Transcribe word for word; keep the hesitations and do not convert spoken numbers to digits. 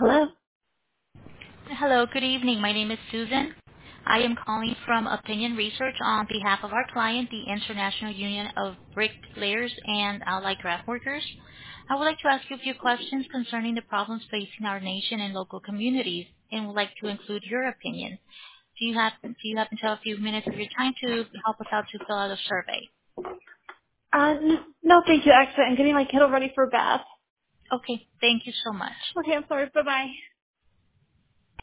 Hello? Hello, good evening. My name is Susan. I am calling from Opinion Research on behalf of our client, the International Union of Bricklayers and Allied Craft Workers. I would like to ask you a few questions concerning the problems facing our nation and local communities, and would like to include your opinion. Do you happen, do you happen to have a few minutes of your time to help us out to fill out a survey? Uh, n- no, thank you. Actually, I'm getting my kiddo ready for bath. Okay, thank you so much. Okay, I'm sorry. Bye-bye.